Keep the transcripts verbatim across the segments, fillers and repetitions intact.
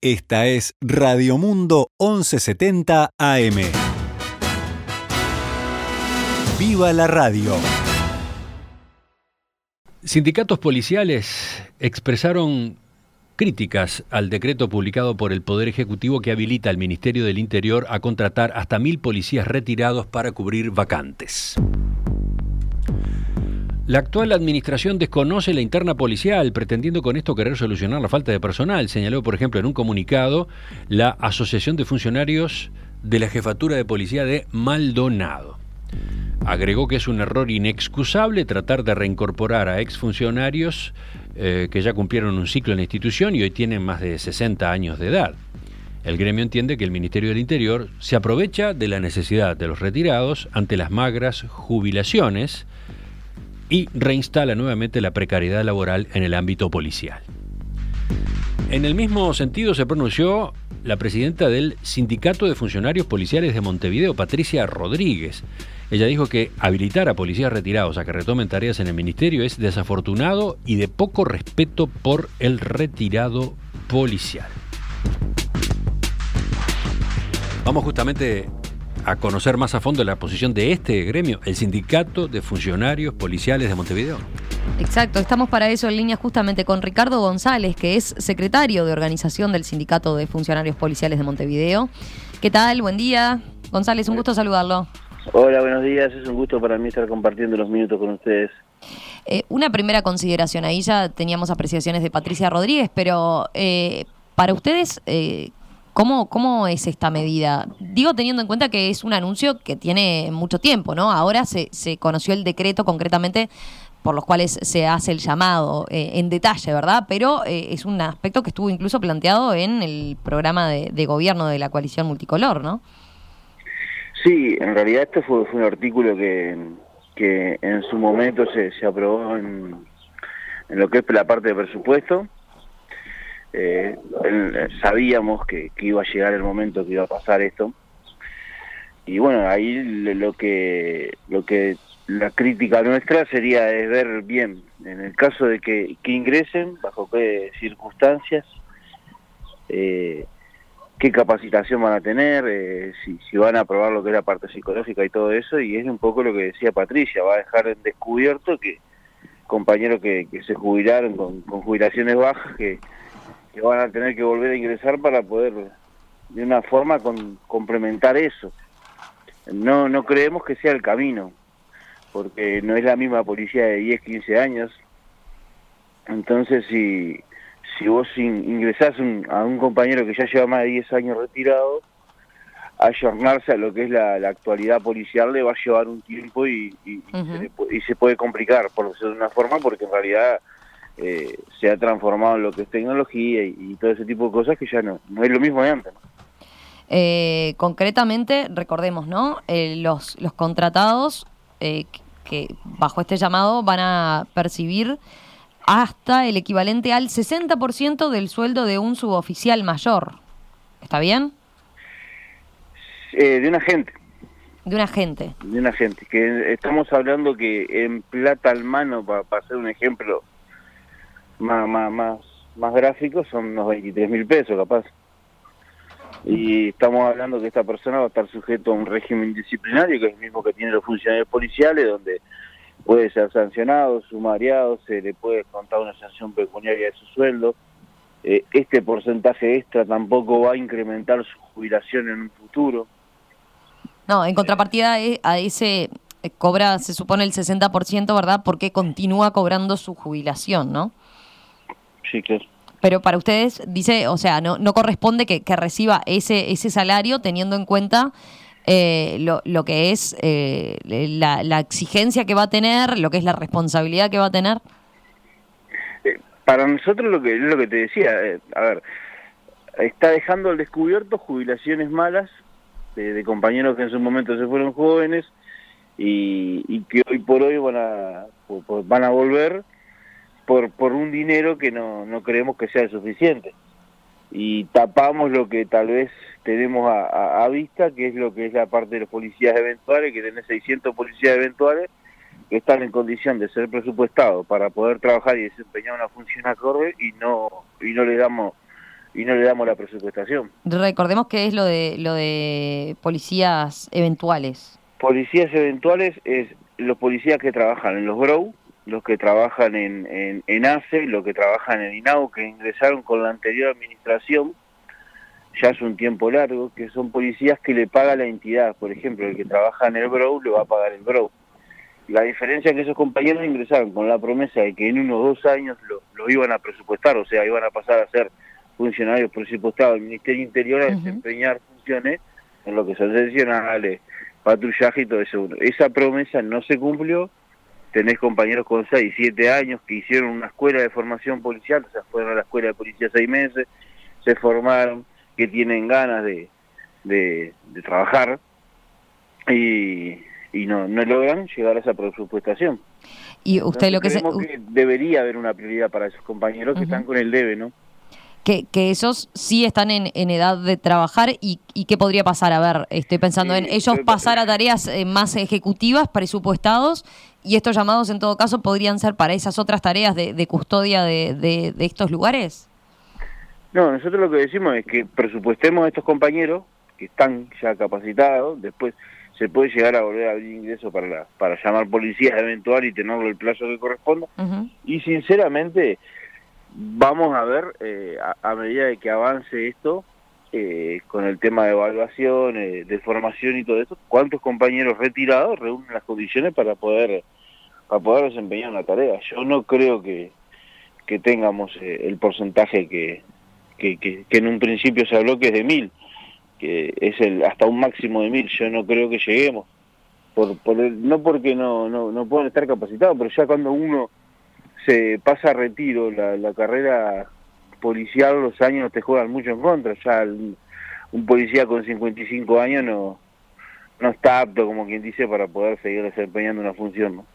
Esta es Radio Mundo once setenta A M. ¡Viva la radio! Sindicatos policiales expresaron críticas al decreto publicado por el Poder Ejecutivo que habilita al Ministerio del Interior a contratar hasta mil policías retirados para cubrir vacantes. La actual administración desconoce la interna policial, pretendiendo con esto querer solucionar la falta de personal, señaló, por ejemplo, en un comunicado la Asociación de Funcionarios de la Jefatura de Policía de Maldonado. Agregó que es un error inexcusable tratar de reincorporar a exfuncionarios eh, que ya cumplieron un ciclo en la institución y hoy tienen más de sesenta años de edad. El gremio entiende que el Ministerio del Interior se aprovecha de la necesidad de los retirados ante las magras jubilaciones y reinstala nuevamente la precariedad laboral en el ámbito policial. En el mismo sentido se pronunció la presidenta del Sindicato de Funcionarios Policiales de Montevideo, Patricia Rodríguez. Ella dijo que habilitar a policías retirados a que retomen tareas en el ministerio es desafortunado y de poco respeto por el retirado policial. Vamos justamente a conocer más a fondo la posición de este gremio, el Sindicato de Funcionarios Policiales de Montevideo. Exacto, estamos para eso en línea justamente con Ricardo González, que es secretario de organización del Sindicato de Funcionarios Policiales de Montevideo. ¿Qué tal? Buen día. González, un gusto saludarlo. Hola, buenos días. Es un gusto para mí estar compartiendo los minutos con ustedes. Eh, una primera consideración, ahí ya teníamos apreciaciones de Patricia Rodríguez, pero eh, para ustedes, eh, ¿cómo, ¿cómo es esta medida? Digo, teniendo en cuenta que es un anuncio que tiene mucho tiempo, ¿no? Ahora se, se conoció el decreto concretamente por los cuales se hace el llamado eh, en detalle, ¿verdad? Pero eh, es un aspecto que estuvo incluso planteado en el programa de, de gobierno de la coalición multicolor, ¿no? Sí, en realidad este fue, fue un artículo que, que en su momento se, se aprobó en, en lo que es la parte de presupuesto. Eh, el, sabíamos que, que iba a llegar el momento que iba a pasar esto. Y bueno, ahí lo que lo que la crítica nuestra sería es ver bien, en el caso de que, que ingresen, bajo qué circunstancias, eh, qué capacitación van a tener, eh, si, si van a probar lo que es la parte psicológica y todo eso, y es un poco lo que decía Patricia, va a dejar en descubierto que compañeros que, que se jubilaron con, con jubilaciones bajas, que, que van a tener que volver a ingresar para poder de una forma con, complementar eso. No, no creemos que sea el camino, porque no es la misma policía de diez, quince años, entonces si... Si vos ingresás un, a un compañero que ya lleva más de diez años retirado, ayornarse a lo que es la, la actualidad policial le va a llevar un tiempo y, y, uh-huh. y, se, y se puede complicar, por decirlo de una forma, porque en realidad eh, se ha transformado en lo que es tecnología y, y todo ese tipo de cosas que ya no, no es lo mismo de antes, ¿no? Eh, concretamente, recordemos, ¿no? Eh, los, los contratados eh, que bajo este llamado van a percibir hasta el equivalente al sesenta por ciento del sueldo de un suboficial mayor. ¿Está bien? Eh, de un agente. De un agente. De un agente. Que estamos hablando que en plata al mano, para pa hacer un ejemplo más, más, más, más gráfico, son unos veintitrés mil pesos capaz. Y estamos hablando que esta persona va a estar sujeto a un régimen disciplinario, que es el mismo que tienen los funcionarios policiales, donde puede ser sancionado, sumariado, se le puede contar una sanción pecuniaria de su sueldo. Eh, este porcentaje extra tampoco va a incrementar su jubilación en un futuro. No, en contrapartida a ese cobra, se supone, el sesenta por ciento, ¿verdad? Porque continúa cobrando su jubilación, ¿no? Sí, claro. Pero para ustedes, dice, o sea, no, no corresponde que, que reciba ese, ese salario teniendo en cuenta Eh, lo, lo que es eh, la, la exigencia que va a tener, lo que es la responsabilidad que va a tener. Eh, para nosotros lo que es lo que te decía, eh, a ver, está dejando al descubierto jubilaciones malas de, de compañeros que en su momento se fueron jóvenes y, y que hoy por hoy van a por, por, van a volver por por un dinero que no, no creemos que sea suficiente. Y tapamos lo que tal vez tenemos a, a, a vista, que es lo que es la parte de los policías eventuales, que tenés seiscientos policías eventuales que están en condición de ser presupuestados para poder trabajar y desempeñar una función acorde y no y no le damos y no le damos la presupuestación. Recordemos que es lo de lo de policías eventuales. Policías eventuales es los policías que trabajan en los B R O W, los que trabajan en, en, en A C E, los que trabajan en INAU, que ingresaron con la anterior administración, ya hace un tiempo largo, que son policías que le paga la entidad. Por ejemplo, el que trabaja en el B R O W le va a pagar el B R O W. La diferencia es que esos compañeros ingresaron con la promesa de que en unos dos años lo, lo iban a presupuestar, o sea, iban a pasar a ser funcionarios presupuestados del Ministerio Interior a uh-huh. desempeñar funciones en lo que son seccionales, patrullaje y todo eso. Esa promesa no se cumplió. Tenés compañeros con seis, siete años que hicieron una escuela de formación policial, o sea, fueron a la escuela de policía seis meses, se formaron, que tienen ganas de, de, de trabajar y, y no, no logran llegar a esa presupuestación. Y usted Entonces, lo que creemos se... que debería haber una prioridad para esos compañeros que uh-huh. están con el debe, ¿no? Que, que esos sí están en, en edad de trabajar y, y qué podría pasar. A ver, estoy pensando sí, en ellos pasar a tareas eh, más ejecutivas, presupuestados, y estos llamados en todo caso podrían ser para esas otras tareas de, de custodia de, de, de estos lugares. No, nosotros lo que decimos es que presupuestemos a estos compañeros que están ya capacitados, después se puede llegar a volver a abrir ingresos para la, para llamar policías eventual y tenerlo el plazo que corresponda, uh-huh. y sinceramente vamos a ver eh, a, a medida de que avance esto eh, con el tema de evaluación, eh, de formación y todo esto, cuántos compañeros retirados reúnen las condiciones para poder para poder desempeñar una tarea. Yo no creo que, que tengamos eh, el porcentaje que, que, que, que en un principio se habló, que es de mil, que es el hasta un máximo de mil. Yo no creo que lleguemos, por, por el, no porque no, no, no puedan estar capacitados, pero ya cuando uno se pasa a retiro, la, la carrera policial, los años te juegan mucho en contra. Ya el, un policía con cincuenta y cinco años no, no está apto, como quien dice, para poder seguir desempeñando una función, ¿no?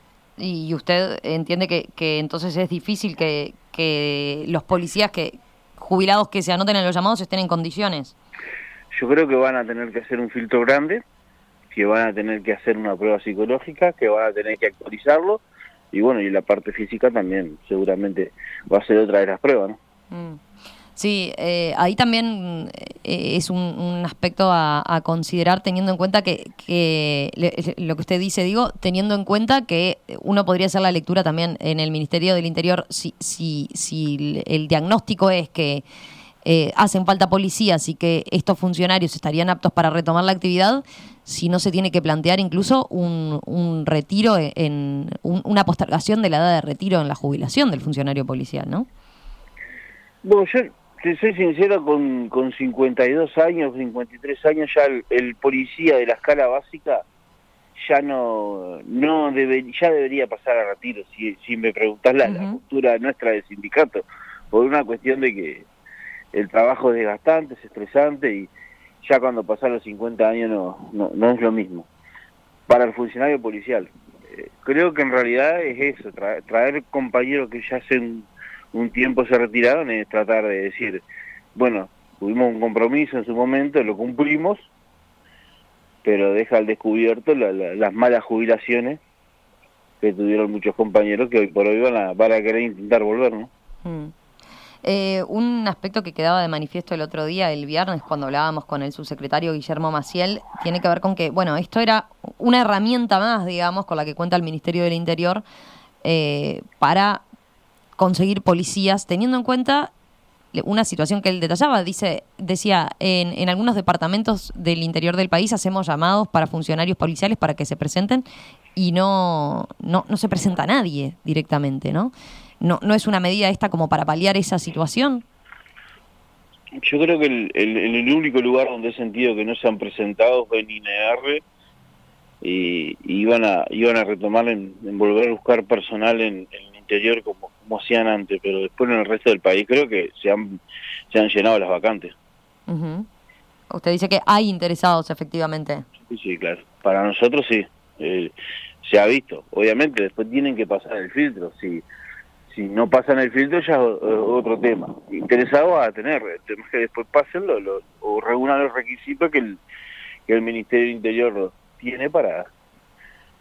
Y usted entiende que, que entonces es difícil que, que los policías que jubilados que se anoten en los llamados estén en condiciones. Yo creo que van a tener que hacer un filtro grande, que van a tener que hacer una prueba psicológica, que van a tener que actualizarlo. Y bueno, y la parte física también seguramente va a ser otra de las pruebas, ¿no? Mm. Sí, eh, ahí también eh, es un, un aspecto a, a considerar, teniendo en cuenta que, que le, lo que usted dice, digo, teniendo en cuenta que uno podría hacer la lectura también en el Ministerio del Interior, si, si, si el diagnóstico es que eh, hacen falta policías y que estos funcionarios estarían aptos para retomar la actividad, si no se tiene que plantear incluso un, un retiro, en un, una postergación de la edad de retiro en la jubilación del funcionario policial, ¿no? Bueno, yo te soy sincero, con, con cincuenta y dos años, cincuenta y tres años, ya el, el policía de la escala básica ya no no debe, ya debería pasar a retiro, si, si me preguntás la, uh-huh. la postura nuestra del sindicato, por una cuestión de que el trabajo es desgastante, es estresante, y ya cuando pasan los cincuenta años no, no, no es lo mismo. Para el funcionario policial, eh, creo que en realidad es eso, tra- traer compañeros que ya hace un, un tiempo se retiraron, es tratar de decir, bueno, tuvimos un compromiso en su momento, lo cumplimos, pero deja al descubierto la, la, las malas jubilaciones que tuvieron muchos compañeros que hoy por hoy van a, van a querer intentar volver, ¿no? Mm. Eh, un aspecto que quedaba de manifiesto el otro día, el viernes, cuando hablábamos con el subsecretario Guillermo Maciel, tiene que ver con que, bueno, esto era una herramienta más, digamos, con la que cuenta el Ministerio del Interior eh, para conseguir policías, teniendo en cuenta una situación que él detallaba. Dice, decía, en, en algunos departamentos del interior del país hacemos llamados para funcionarios policiales para que se presenten y no, no, no se presenta nadie directamente, ¿no? ¿No no es una medida esta como para paliar esa situación? Yo creo que el, el, el único lugar donde he sentido que no se han presentado fue en I N R, y, y iban a iban a retomar en, en volver a buscar personal en, en el interior como, como hacían antes, pero después en el resto del país creo que se han, se han llenado las vacantes. Uh-huh. Usted dice que hay interesados, efectivamente. Sí, sí, claro. Para nosotros sí. Eh, se ha visto. Obviamente después tienen que pasar el filtro. Si si no pasan el filtro ya es otro tema. Interesados a tener. El tema es que después pasen lo, lo, o reúnan los requisitos que el, que el Ministerio del Interior tiene para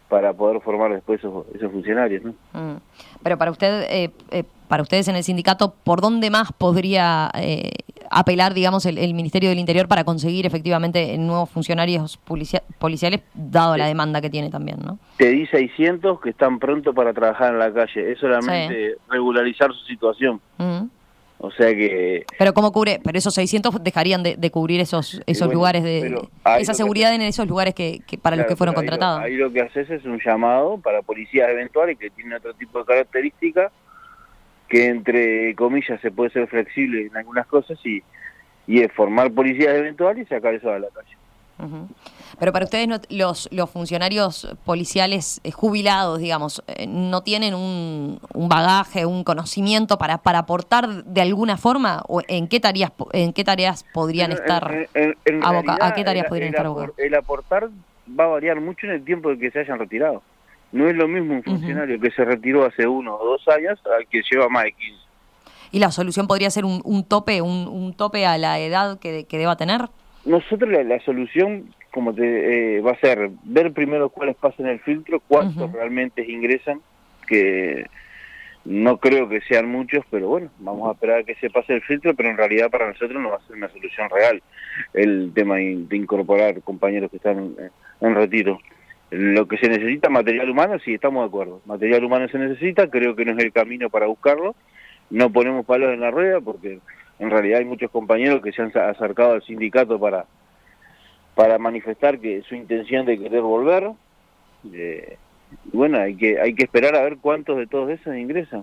para poder formar después esos, esos funcionarios, ¿no? Mm. Pero para usted, eh, eh, para ustedes en el sindicato, ¿por dónde más podría eh, apelar, digamos, el, el Ministerio del Interior para conseguir efectivamente nuevos funcionarios policia- policiales, dado la demanda que tiene también, ¿no? Te di seiscientos que están prontos para trabajar en la calle, es solamente sí. regularizar su situación. Mm. O sea que... Pero ¿cómo cubre? Pero esos seiscientos dejarían de, de cubrir esos esos bueno, lugares, de esa seguridad en esos lugares que, que para claro, los que fueron contratados. Ahí lo, ahí lo que haces es un llamado para policías eventuales que tienen otro tipo de características, que entre comillas se puede ser flexible en algunas cosas y, y es formar policías eventuales y sacar eso a la calle. Uh-huh. Pero para ustedes no, los los funcionarios policiales eh, jubilados, digamos, eh, ¿no tienen un, un bagaje, un conocimiento para, para aportar de alguna forma? ¿O en qué tareas en qué tareas podrían en, estar en, en, en abocados? ¿A qué tareas el, podrían el estar apor, abocados? El aportar va a variar mucho en el tiempo en que se hayan retirado. No es lo mismo un funcionario uh-huh. que se retiró hace uno o dos años al que lleva más de quince. ¿Y la solución podría ser un, un tope, un, un tope a la edad que, que deba tener? Nosotros la, la solución como te, eh, va a ser ver primero cuáles pasan el filtro, cuántos uh-huh. realmente ingresan, que no creo que sean muchos, pero bueno, vamos a esperar a que se pase el filtro, pero en realidad para nosotros no va a ser una solución real el tema de incorporar compañeros que están en, en retiro. Lo que se necesita, material humano, sí, estamos de acuerdo. Material humano se necesita, creo que no es el camino para buscarlo. No ponemos palos en la rueda porque en realidad hay muchos compañeros que se han acercado al sindicato para para manifestar que su intención de querer volver. Eh, y bueno, hay que hay que esperar a ver cuántos de todos esos ingresan.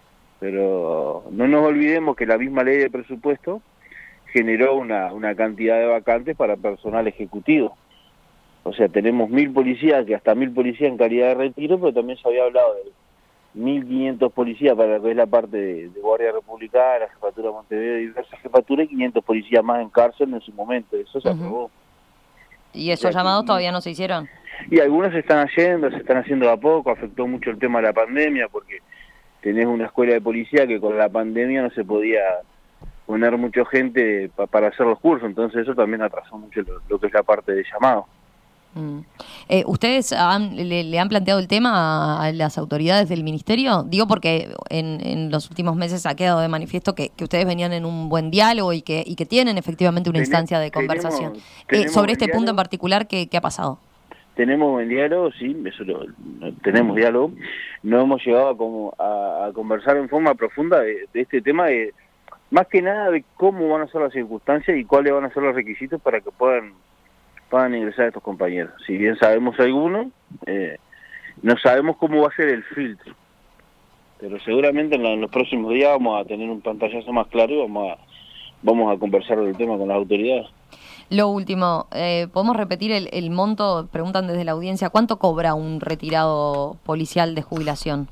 Pero no nos olvidemos que la misma ley de presupuesto generó una, una cantidad de vacantes para personal ejecutivo. O sea, tenemos mil policías, que hasta mil policías en calidad de retiro, pero también se había hablado de mil quinientos policías para lo que es la parte de, de Guardia Republicana, la Jefatura de Montevideo, diversas jefaturas, y quinientos policías más en cárcel en su momento. Eso se uh-huh. aprobó. ¿Y esos y llamados aquí, todavía no se hicieron? Y algunos se están haciendo, se están haciendo a poco. Afectó mucho el tema de la pandemia, porque tenés una escuela de policía que con la pandemia no se podía poner mucha gente pa, para hacer los cursos, entonces eso también atrasó mucho lo, lo que es la parte de llamado. Mm. Eh, ¿Ustedes han, le, le han planteado el tema a, a las autoridades del ministerio? Digo porque en, en los últimos meses ha quedado de manifiesto que, que ustedes venían en un buen diálogo y que, y que tienen efectivamente una Tenemos, instancia de conversación. Tenemos, eh, tenemos sobre este diálogo, punto en particular, ¿qué, qué ha pasado? Tenemos buen diálogo, sí, eso lo, lo, tenemos diálogo. No hemos llegado a, como, a, a conversar en forma profunda de, de este tema, de más que nada de cómo van a ser las circunstancias y cuáles van a ser los requisitos para que puedan puedan ingresar estos compañeros. Si bien sabemos algunos, eh, no sabemos cómo va a ser el filtro. Pero seguramente en, la, en los próximos días vamos a tener un pantallazo más claro y vamos a, vamos a conversar del tema con las autoridades. Lo último, eh, ¿podemos repetir el, el monto? Preguntan desde la audiencia, ¿cuánto cobra un retirado policial de jubilación?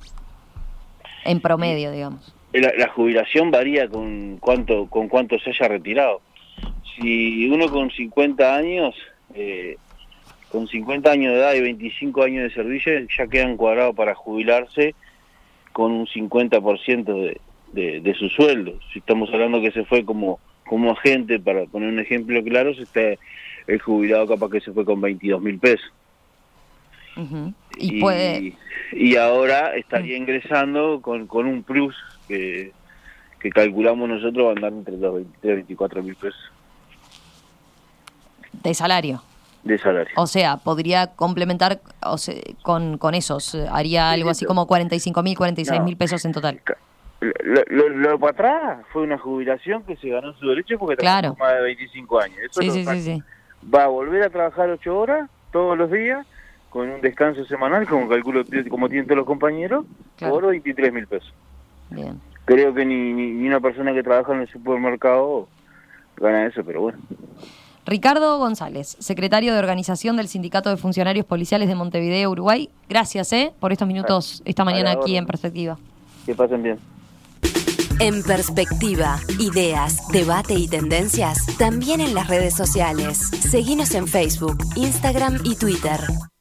En promedio, digamos. La, la jubilación varía con cuánto, con cuánto se haya retirado. Si uno con cincuenta años... Eh, con cincuenta años de edad y veinticinco años de servicio ya quedan cuadrados para jubilarse con un cincuenta por ciento de, de, de su sueldo. Si estamos hablando que se fue como como agente, para poner un ejemplo claro, se está el jubilado capaz que se fue con veintidós mil pesos. Uh-huh. Y, y puede y ahora estaría ingresando con, con un plus que, que calculamos nosotros va a andar entre los veintitrés y veinticuatro mil pesos. De salario. De salario. O sea, podría complementar o sea, con, con esos. Haría algo así como cuarenta y cinco mil, cuarenta y seis mil pesos en total. Lo, lo, lo para atrás fue una jubilación que se ganó su derecho porque claro. trabajó más de veinticinco años. Eso sí, lo sí, sí, sí. Va a volver a trabajar ocho horas todos los días con un descanso semanal, como calculo como tienen todos los compañeros, claro. Por veintitrés mil pesos. Bien. Creo que ni, ni, ni una persona que trabaja en el supermercado gana eso, pero bueno. Ricardo González, secretario de Organización del Sindicato de Funcionarios Policiales de Montevideo, Uruguay. Gracias eh, por estos minutos esta mañana aquí en Perspectiva. Que pasen bien. En Perspectiva, ideas, debate y tendencias, también en las redes sociales. Seguinos en Facebook, Instagram y Twitter.